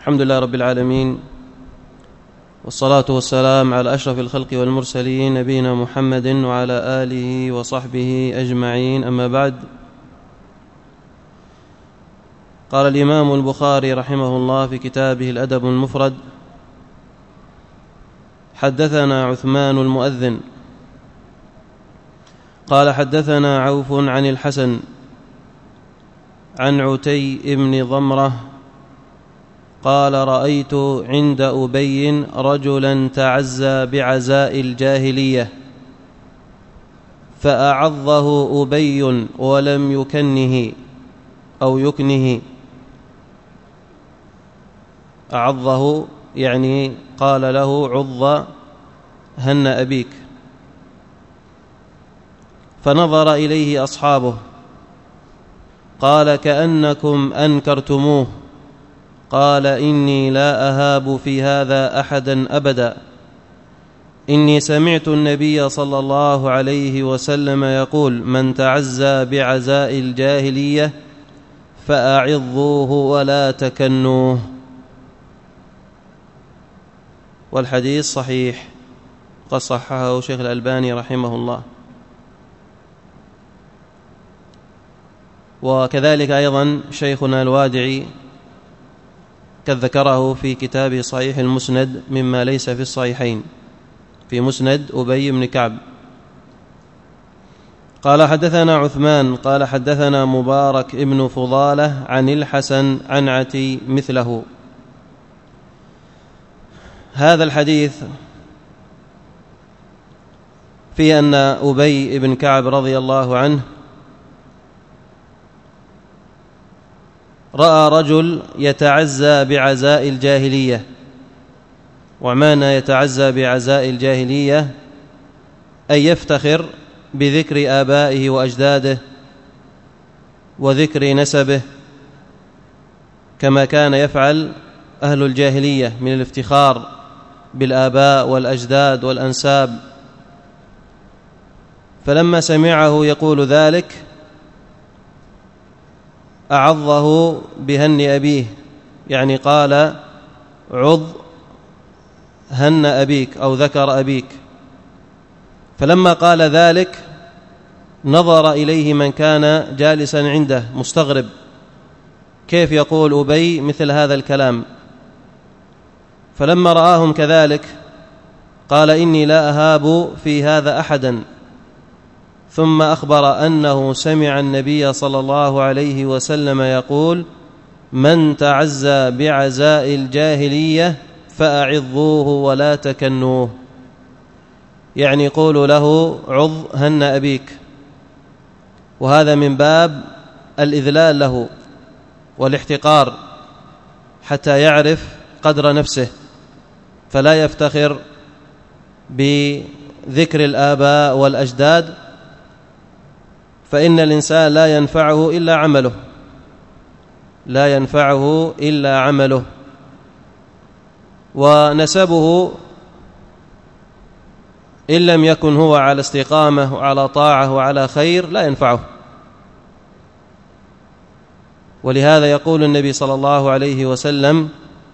الحمد لله رب العالمين، والصلاة والسلام على أشرف الخلق والمرسلين نبينا محمد وعلى آله وصحبه أجمعين. أما بعد، قال الإمام البخاري رحمه الله في كتابه الأدب المفرد: حدثنا عثمان المؤذن قال حدثنا عوف عن الحسن عن عتي بن ضمرة قال: رأيت عند أبي رجلا تعزى بعزاء الجاهلية فأعظه أبي ولم يكنه أو يكنه. أعظه يعني قال له: عض هن أبيك. فنظر إليه أصحابه، قال: كأنكم أنكرتموه. قال: إني لا أهاب في هذا أحدا أبدا، إني سمعت النبي صلى الله عليه وسلم يقول: من تعزى بعزاء الجاهلية فأعظوه ولا تكنوه. والحديث صحيح، قد صححه شيخ الألباني رحمه الله. وكذلك أيضا شيخنا الوادعي قد ذكره في كتابه صحيح المسند مما ليس في الصحيحين، في مسند أبي بن كعب. قال: حدثنا عثمان قال حدثنا مبارك ابن فضالة عن الحسن عن عتي مثله. هذا الحديث في أن أبي بن كعب رضي الله عنه رأى رجل يتعزى بعزاء الجاهلية. ومعنى يتعزى بعزاء الجاهلية أي يفتخر بذكر آبائه وأجداده وذكر نسبه، كما كان يفعل أهل الجاهلية من الافتخار بالآباء والأجداد والأنساب. فلما سمعه يقول ذلك أعظه بهن أبيه، يعني قال: عض هن أبيك أو ذكر أبيك. فلما قال ذلك نظر إليه من كان جالسا عنده مستغرب، كيف يقول أبي مثل هذا الكلام؟ فلما رآهم كذلك قال: إني لا أهاب في هذا أحدا. ثم أخبر أنه سمع النبي صلى الله عليه وسلم يقول: من تعزى بعزاء الجاهلية فأعظوه ولا تكنوه، يعني قولوا له: عض هن أبيك. وهذا من باب الإذلال له والاحتقار حتى يعرف قدر نفسه، فلا يفتخر بذكر الآباء والأجداد، فإن الإنسان لا ينفعه إلا عمله، لا ينفعه إلا عمله. ونسبه إن لم يكن هو على استقامة وعلى طاعة وعلى خير لا ينفعه. ولهذا يقول النبي صلى الله عليه وسلم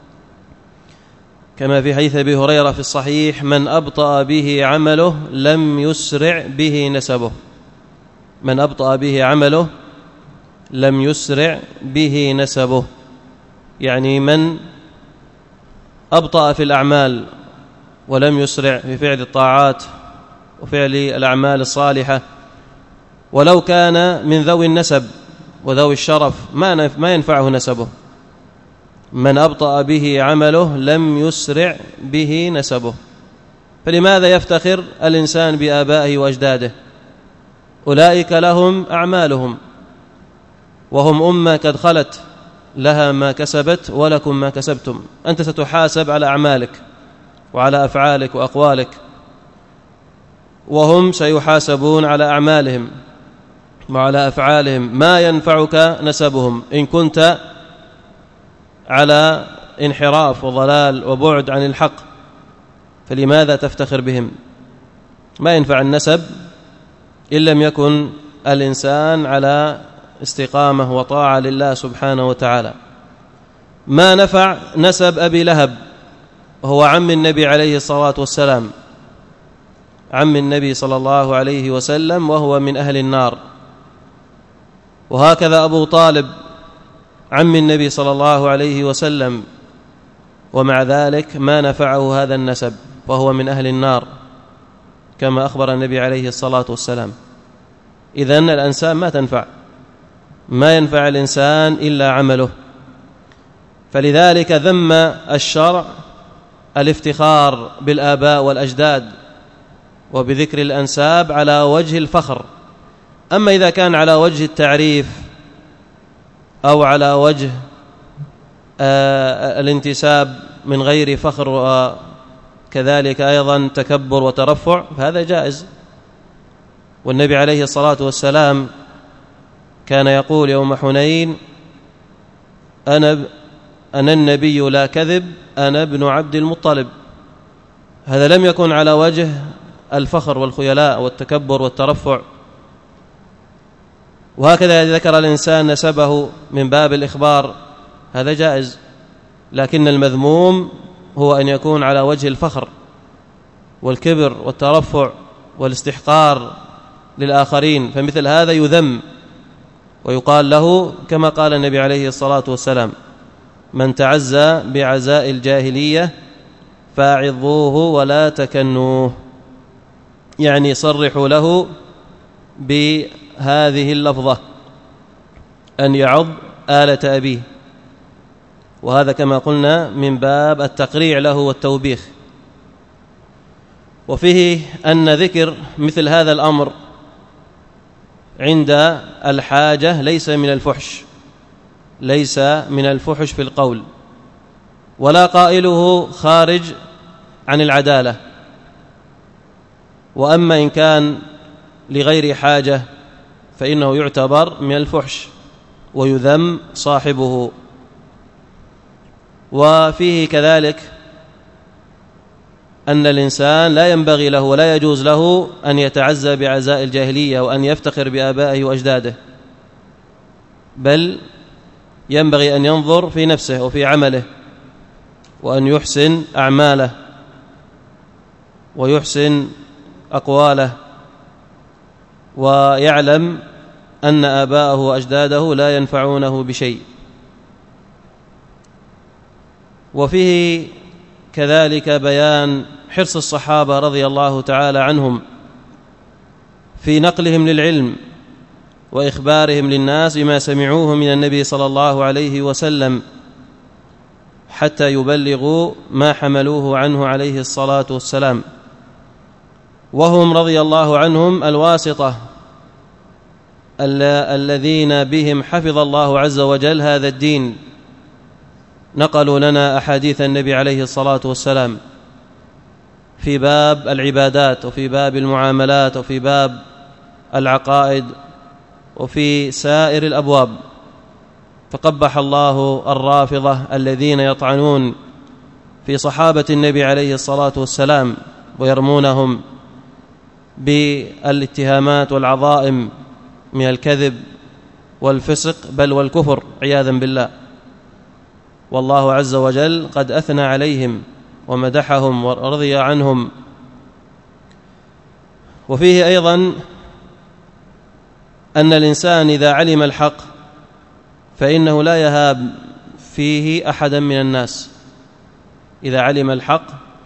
كما في حديث أبي هريرة في الصحيح: من أبطأ به عمله لم يسرع به نسبه. من أبطأ به عمله لم يسرع به نسبه، يعني من أبطأ في الأعمال ولم يسرع في فعل الطاعات وفعل الأعمال الصالحة، ولو كان من ذوي النسب وذوي الشرف ما ينفعه نسبه. من أبطأ به عمله لم يسرع به نسبه. فلماذا يفتخر الإنسان بآبائه وأجداده؟ أولئك لهم أعمالهم، وهم أمة قد خلت، لها ما كسبت ولكم ما كسبتم. أنت ستحاسب على أعمالك وعلى أفعالك وأقوالك، وهم سيحاسبون على أعمالهم وعلى أفعالهم. ما ينفعك نسبهم إن كنت على انحراف وضلال وبعد عن الحق، فلماذا تفتخر بهم؟ ما ينفع النسب إن لم يكن الإنسان على استقامة وطاعة لله سبحانه وتعالى. ما نفع نسب أبي لهب وهو عم النبي عليه الصلاة والسلام، عم النبي صلى الله عليه وسلم، وهو من أهل النار. وهكذا أبو طالب عم النبي صلى الله عليه وسلم، ومع ذلك ما نفعه هذا النسب وهو من أهل النار كما أخبر النبي عليه الصلاة والسلام. إذن الأنساب ما تنفع، ما ينفع الإنسان إلا عمله. فلذلك ذم الشرع الافتخار بالآباء والأجداد وبذكر الأنساب على وجه الفخر. أما إذا كان على وجه التعريف أو على وجه الانتساب من غير فخر وكذلك أيضا تكبر وترفع فهذا جائز. والنبي عليه الصلاة والسلام كان يقول يوم حنين: أنا النبي لا كذب، أنا ابن عبد المطلب. هذا لم يكن على وجه الفخر والخيلاء والتكبر والترفع. وهكذا إذا ذكر الإنسان نسبه من باب الإخبار هذا جائز، لكن المذموم هو أن يكون على وجه الفخر والكبر والترفع والاستحقار للآخرين، فمثل هذا يذم ويقال له كما قال النبي عليه الصلاة والسلام: من تعزى بعزاء الجاهلية فاعظوه ولا تكنوه، يعني صرحوا له بهذه اللفظة أن يعض آلة أبيه، وهذا كما قلنا من باب التقريع له والتوبيخ. وفيه أن ذكر مثل هذا الأمر عند الحاجة ليس من الفحش، ليس من الفحش في القول، ولا قائله خارج عن العدالة. وأما إن كان لغير حاجة فإنه يعتبر من الفحش ويذم صاحبه. وفيه كذلك أن الإنسان لا ينبغي له ولا يجوز له أن يتعزى بعزاء الجاهلية وأن يفتخر بآبائه وأجداده، بل ينبغي أن ينظر في نفسه وفي عمله وأن يحسن أعماله ويحسن أقواله، ويعلم أن آباءه وأجداده لا ينفعونه بشيء. وفيه كذلك بيان حرص الصحابة رضي الله تعالى عنهم في نقلهم للعلم وإخبارهم للناس بما سمعوه من النبي صلى الله عليه وسلم حتى يبلغوا ما حملوه عنه عليه الصلاة والسلام. وهم رضي الله عنهم الواسطة الذين بهم حفظ الله عز وجل هذا الدين، نقلوا لنا أحاديث النبي عليه الصلاة والسلام في باب العبادات وفي باب المعاملات وفي باب العقائد وفي سائر الأبواب. فقبح الله الرافضة الذين يطعنون في صحابة النبي عليه الصلاة والسلام ويرمونهم بالاتهامات والعظائم من الكذب والفسق بل والكفر عياذا بالله. والله عز وجل قد أثنى عليهم ومدحهم ورضي عنهم. وفيه أيضا أن الإنسان إذا علم الحق فإنه لا يهاب فيه أحدا من الناس، إذا علم الحق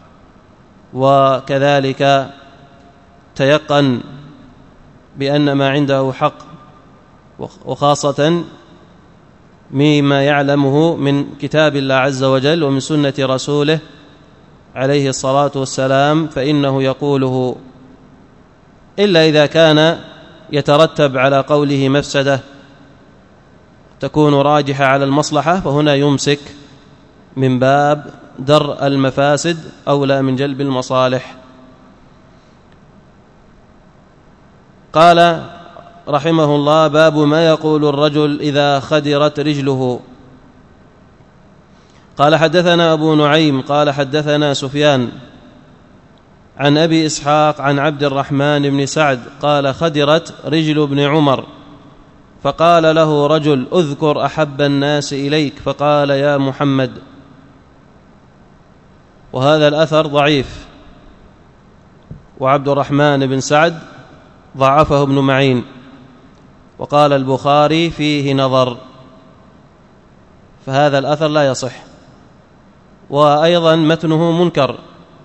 وكذلك تيقن بأن ما عنده حق، وخاصة مما يعلمه من كتاب الله عز وجل ومن سنة رسوله عليه الصلاة والسلام، فإنه يقوله إلا إذا كان يترتب على قوله مفسدة تكون راجحة على المصلحة، فهنا يمسك من باب درء المفاسد أولى من جلب المصالح. قال رحمه الله: باب ما يقول الرجل إذا خدرت رجله. قال: حدثنا أبو نعيم قال حدثنا سفيان عن أبي إسحاق عن عبد الرحمن بن سعد قال: خدرت رجل ابن عمر فقال له رجل: اذكر أحب الناس إليك، فقال: يا محمد. وهذا الأثر ضعيف، وعبد الرحمن بن سعد ضعفه ابن معين، وقال البخاري: فيه نظر، فهذا الأثر لا يصح. وأيضا متنه منكر،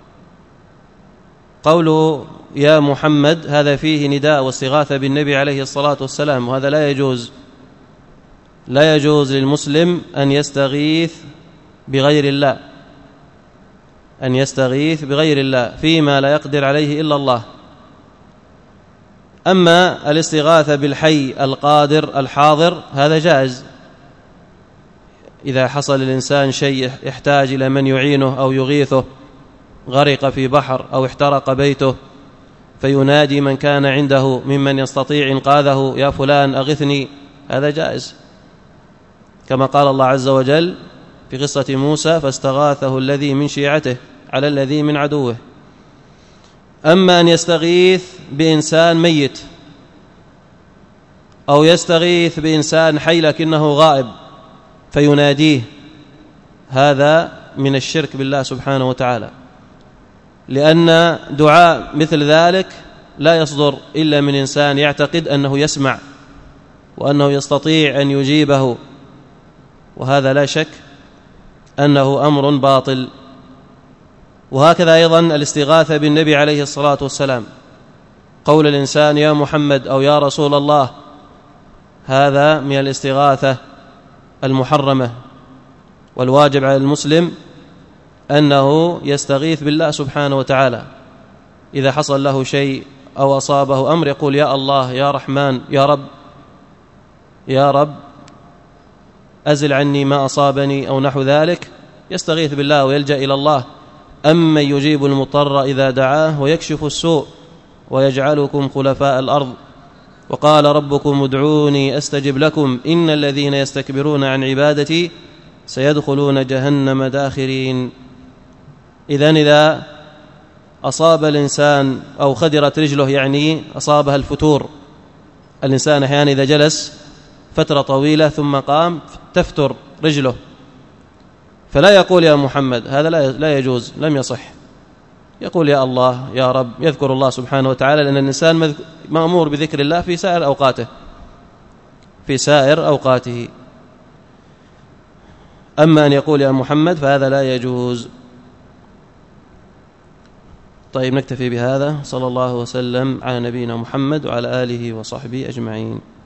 قوله يا محمد هذا فيه نداء واستغاثة بالنبي عليه الصلاة والسلام، وهذا لا يجوز. لا يجوز للمسلم أن يستغيث بغير الله، أن يستغيث بغير الله فيما لا يقدر عليه إلا الله. أما الاستغاثة بالحي القادر الحاضر هذا جائز، إذا حصل الإنسان شيء يحتاج إلى من يعينه أو يغيثه، غرق في بحر أو احترق بيته، فينادي من كان عنده ممن يستطيع إنقاذه: يا فلان أغثني، هذا جائز، كما قال الله عز وجل في قصة موسى: فاستغاثه الذي من شيعته على الذي من عدوه. أما أن يستغيث بإنسان ميت أو يستغيث بإنسان حي لكنه غائب فيناديه، هذا من الشرك بالله سبحانه وتعالى، لأن دعاء مثل ذلك لا يصدر إلا من إنسان يعتقد أنه يسمع وأنه يستطيع أن يجيبه، وهذا لا شك أنه أمر باطل. وهكذا أيضا الاستغاثة بالنبي عليه الصلاة والسلام، قول الإنسان يا محمد أو يا رسول الله، هذا من الاستغاثة المحرمة، والواجب على المسلم أنه يستغيث بالله سبحانه وتعالى. إذا حصل له شيء أو أصابه أمر يقول: يا الله، يا رحمن، يا رب، يا رب أزل عني ما أصابني أو نحو ذلك، يستغيث بالله ويلجأ إلى الله. أمن يجيب المضطر إذا دعاه ويكشف السوء ويجعلكم خلفاء الأرض، وقال ربكم ادعوني أستجب لكم إن الذين يستكبرون عن عبادتي سيدخلون جهنم داخرين. إذن إذا أصاب الإنسان أو خدرت رجله، يعني أصابها الفتور، الإنسان أحيانا إذا جلس فترة طويلة ثم قام تفتر رجله، فلا يقول يا محمد، هذا لا يجوز، لم يصح. يقول يا الله، يا رب، يذكر الله سبحانه وتعالى، لأن الإنسان مأمور بذكر الله في سائر أوقاته، في سائر أوقاته. أما أن يقول يا محمد فهذا لا يجوز. طيب، نكتفي بهذا. صلى الله وسلم على نبينا محمد وعلى آله وصحبه أجمعين.